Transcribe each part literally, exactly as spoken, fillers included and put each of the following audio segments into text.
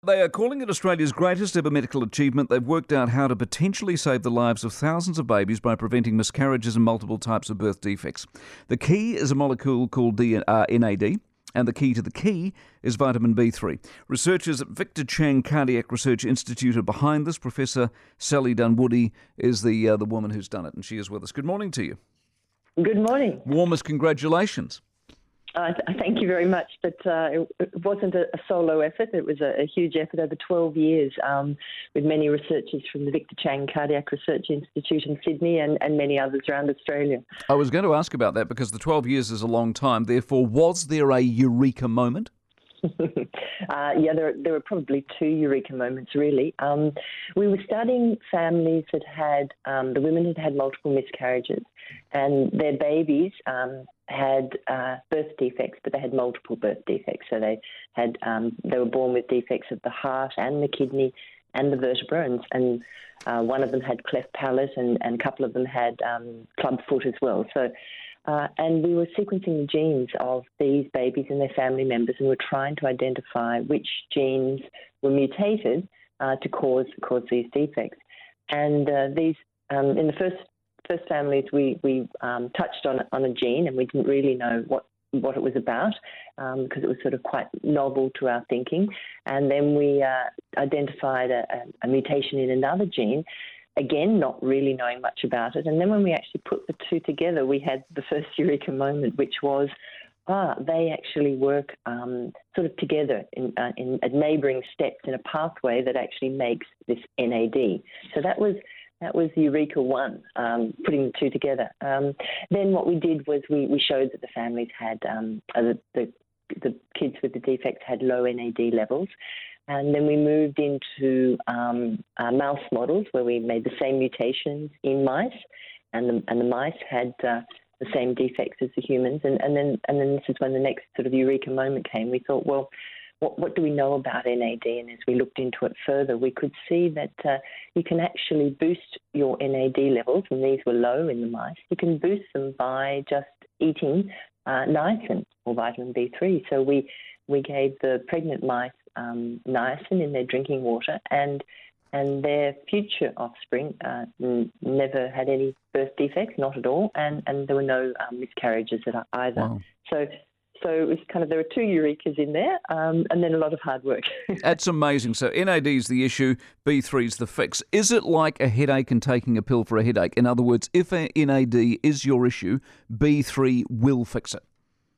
They are calling it Australia's greatest ever medical achievement. They've worked out how to potentially save the lives of thousands of babies by preventing miscarriages and multiple types of birth defects. The key is a molecule called D- uh, N A D, and the key to the key is vitamin B three. Researchers at Victor Chang Cardiac Research Institute are behind this. Professor Sally Dunwoody is the, uh, the woman who's done it, and she is with us. Good morning to you. Good morning. Warmest congratulations. Uh, th- thank you very much. But uh, it, it wasn't a, a solo effort. It was a, a huge effort over twelve years um, with many researchers from the Victor Chang Cardiac Research Institute in Sydney and, and many others around Australia. I was going to ask about that because the twelve years is a long time. Therefore, was there a eureka moment? uh, yeah, there, there were probably two eureka moments, really. Um, we were studying families that had, um, the women had had multiple miscarriages, and their babies um, had uh, birth defects, but they had multiple birth defects. So they had um, they were born with defects of the heart and the kidney and the vertebra, and, and uh, one of them had cleft palate, and, and a couple of them had um, club foot as well. So. Uh, and we were sequencing the genes of these babies and their family members, and we were trying to identify which genes were mutated uh, to cause cause these defects. And uh, these, um, in the first first families, we we um, touched on on a gene, and we didn't really know what what it was about um, because it was sort of quite novel to our thinking. And then we uh, identified a, a, a mutation in another gene. Again, not really knowing much about it. And then when we actually put the two together, we had the first eureka moment, which was, ah, they actually work um, sort of together in, uh, in at neighbouring steps in a pathway that actually makes this N A D. So that was that was Eureka one, um, putting the two together. Um, then what we did was we, we showed that the families had, um, uh, the, the, the kids with the defects had low N A D levels. And then we moved into um, uh, mouse models where we made the same mutations in mice, and the, and the mice had uh, the same defects as the humans. And, and then and then this is when the next sort of eureka moment came. We thought, well, what, what do we know about N A D? And as we looked into it further, we could see that uh, you can actually boost your N A D levels, and these were low in the mice. You can boost them by just eating uh, niacin or vitamin B three. So we, we gave the pregnant mice Um, niacin in their drinking water, and and their future offspring uh, n- never had any birth defects, not at all, and, and there were no um, miscarriages at either. Wow. So, so it was kind of there were two eurekas in there, um, and then a lot of hard work. That's amazing. So N A D is the issue, B three is the fix. Is it like a headache and taking a pill for a headache? In other words, if N A D is your issue, B three will fix it.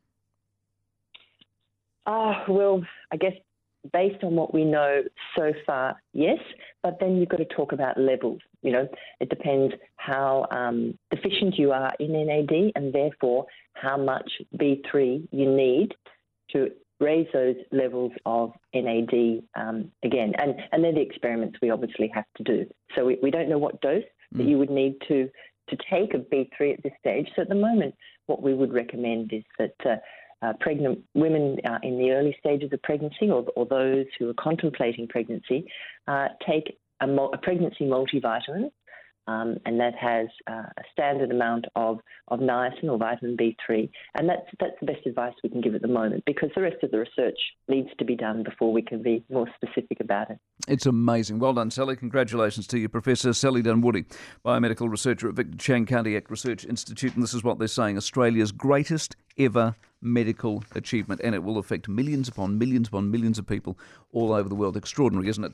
Ah, oh, well, I guess. Based on what we know so far, yes, but then you've got to talk about levels. You know, it depends how um, deficient you are in N A D, and therefore how much B three you need to raise those levels of N A D um, again. And, and they're the experiments we obviously have to do. So we, we don't know what dose mm. that you would need to, to take of B three at this stage. So at the moment, what we would recommend is that uh, Uh, pregnant women uh, in the early stages of pregnancy, or, or those who are contemplating pregnancy, uh, take a, mul- a pregnancy multivitamin, um, and that has uh, a standard amount of, of niacin or vitamin B three, and that's that's the best advice we can give at the moment, because the rest of the research needs to be done before we can be more specific about it. It's amazing. Well done, Sally. Congratulations to you, Professor Sally Dunwoody, biomedical researcher at Victor Chang Cardiac Research Institute, and this is what they're saying, Australia's greatest ever medical achievement, and it will affect millions upon millions upon millions of people all over the world. Extraordinary, isn't it?